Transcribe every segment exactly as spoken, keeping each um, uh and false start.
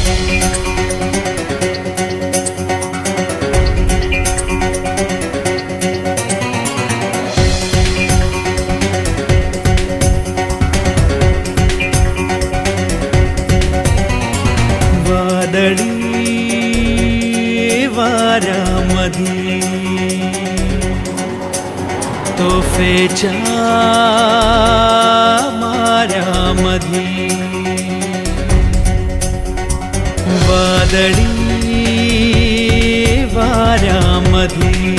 वाऱ्यामधी तोफेच्या माऱ्यामधी वादळी वाऱ्यामधी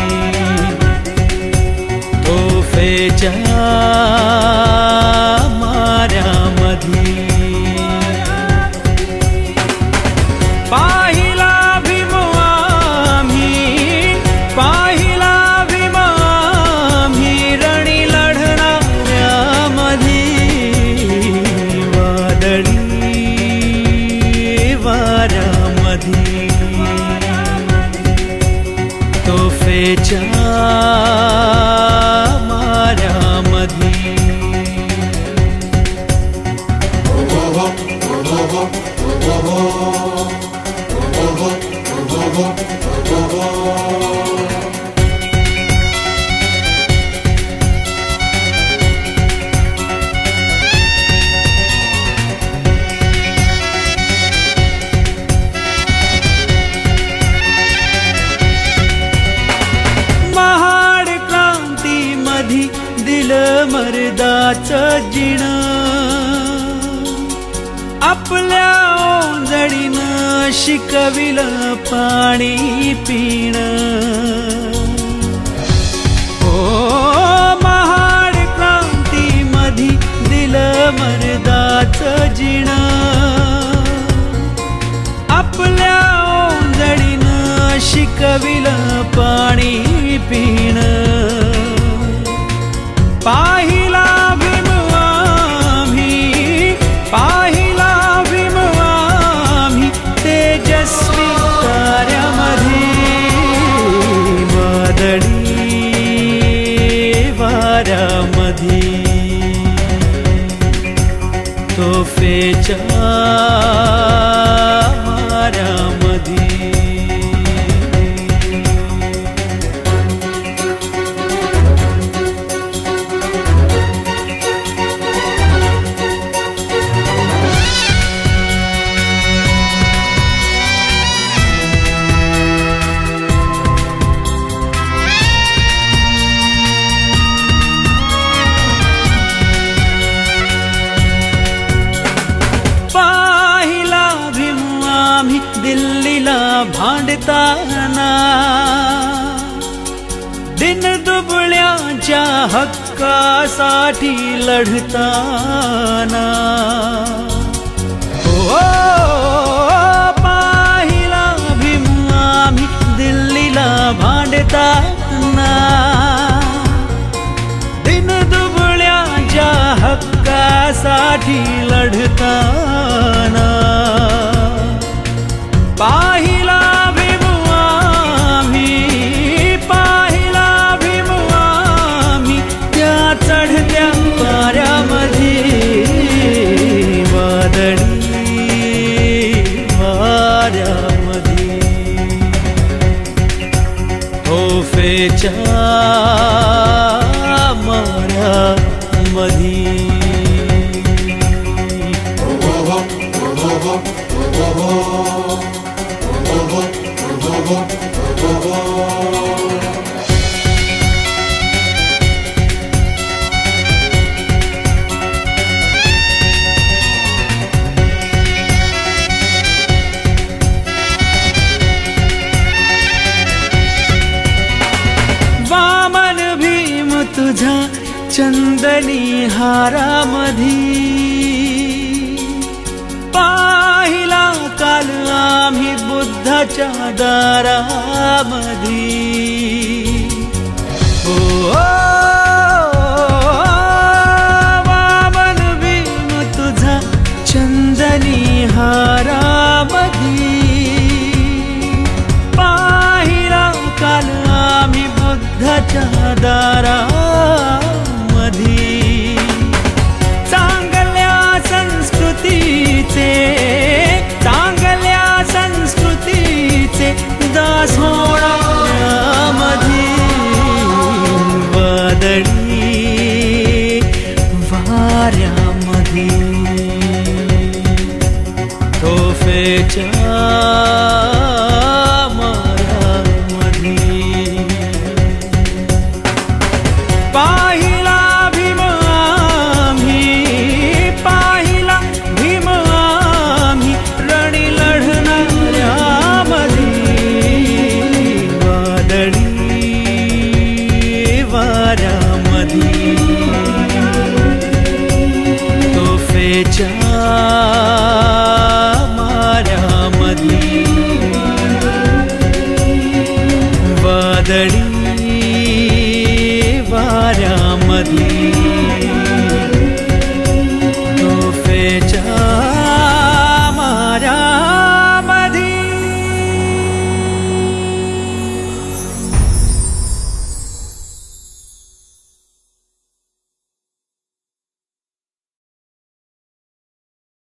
तोफेच्या माऱ्यामधी पाहिला भीम आम्ही पाहिला भीम आम्ही रणी लढणाऱ्यामधी वादळी वाऱ्यामधी तोफेच्या माऱ्यामधी महाड क्रांती मधी दिल मर्दाचं जिण आपल्या ओंजळीनं शिकविलं पाणी पिणं ओ महाड क्रांती मधी दिल मर्दाचं जिण आपल्या ओंजळीनं शिकविलं पाणी पिणं पाहिला भीम आम्ही पाहिला भीम आम्ही तेजस्वी ताऱ्यामधी वादळी वाऱ्यामधी तोफेच्या माऱ्यामधी पाहिला भीम आम्ही दिल्लीला भांडताना दिन दुबळ्याच्या हक्कासाठी लढताना ओ पाहिला भीम आम्ही दिल्लीला भांडताना दिन दुबळ्याच्या हक्कासाठी लढताना पाहिला भीम आम्ही पाहिला भीम आम्ही त्या चढत्या पाऱ्यामधी वादळी वाऱ्यामधी तोफेच्या माऱ्यामधी वामन भीम तुझा चंदनी हारामधी पाहिला काल आम्ही बुद्धाच्या दारामधी ओ वामन भीम तुझा चंदनी हारामधी पाहिला काल आम्ही बुद्धाच्या दारामधी चांगल्या संस्कृतीचे चांगल्या तोफेच्या मारामधी पाहिला भीम आम्ही, पाहिला भीम आम्ही रणी लढणाऱ्यामधी वादळी वाऱ्यामधी तोफेच्या